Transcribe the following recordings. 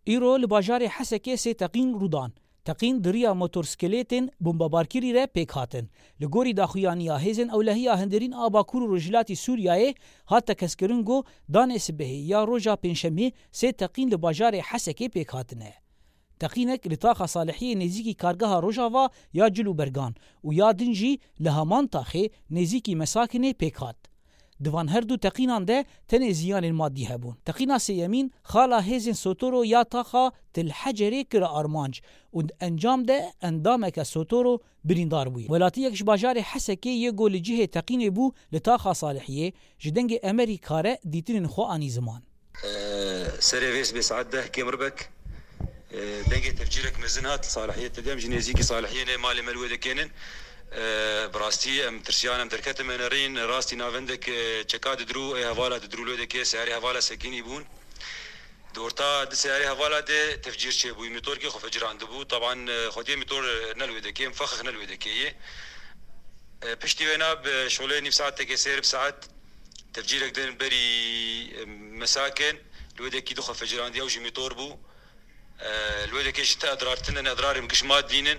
ایرو لباجار حسکه سه تقین رودان تقین دریا موتورسکلتن بمبارکیری ره پیک هاتن لگوری داخویانیا هیزن اولهیا هندرین آباکور و رجلاتی سوریای هات کسکرنگو دان اسبهی یا روژا پنشمی سه تقین لباجار حسکه پیک هاتنه. تقینک لطاقه صالحیه نزیکی کارگاه روژاوا یا جلو برگان و یا دنجی لهمان تاخه نزیکی مساکنه پیک هات. دوان هر دو تقینان ده تنه زیان مادی هبون. تقینا سیمین خالا هیزن سوتورو یا تاخا تل حجره کر آرمانج و انجام ده اندامک سوتورو بریندار بوی. ولاتی یکش باجار حسکه یه گول جهه تقین بو لطاقه صالحیه جدنگ امریکاره دیترین خو آنی زمان. سریویس بسعد ده کمربک دنگ تفجیرک مزنات صالحیه تدام جنزیکی صالحیه مال ملوده کنن براستی ام ترسیان ام درکت منرین راستی ناوندک چکاد درو حوالا درولو دکه سعری حوالا سکینی بون دورتا د سعری حوالا ده تفجیر چه بوی موتور کی خو فجران دبو طبعا خودی موتور نلو دکه مفخخ نلو دکه پشتی وینا بشغله نف ساعت تک سیر بساعت تفجیرک دن بری مساکن لو دکی دو خو فجران دی او جی موتور بو لو دکی شتا ادرارتن ادرار مکش مادینن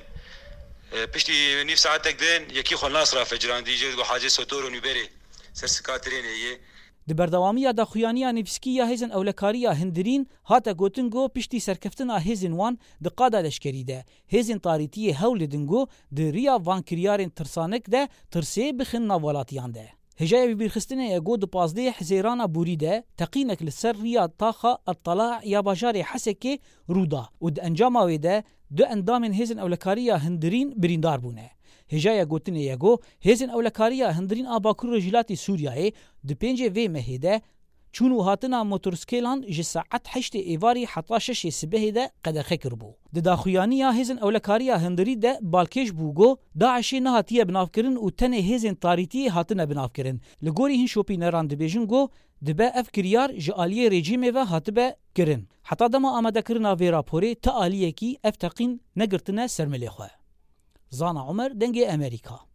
پشتی نیف ساعتك دين يكي خو ناصر فجران دي جد وحاجه سوتور ونبري سرسكاترين هي د بردوامیا د خویانیا نفسکیه هیزن اولکاریا هندرین هاتا گوتنگو پشتی سرکفتنا هیزن وان د قاده لشکری ده هیزن تاریتی هولدنگو د ریا وان کریارن ترسانک ده ترسه بخن ناولاتیان ده هجای بیرخستنه یگو د 15 حزیران بوری ده تقینک لسر ریا طاخه اطلاع یا باجار حسکه رودا و د انجام ده دو اندامن هیزن اولکاریا هندرین بریندار بونه. هجای گوتنه یگو هیزن اولکاریا هندرین آباکور رجلاتی سوریای د 5 و مهده چونو هاتنا موتورسکیلان ج ساعت 8 ایواری حتی 6 سبه ده قدخه کربو. د داخویانیا هیزن اولکاریا هندری ده بالکش بوگو داعشی نهاتیه بنافکرن و تنه هیزن تاریتی هاتنه بنافکرن. لگوری هین شوپینران دبیجن گو دبه اف کریار جالیه رژیم و هاتبه کرن. حتی دما آمده کرنا وی راپوری تا آلیه کی اف تقین نگرتنه سرملی خواه. زانا عمر دنگ امریکا.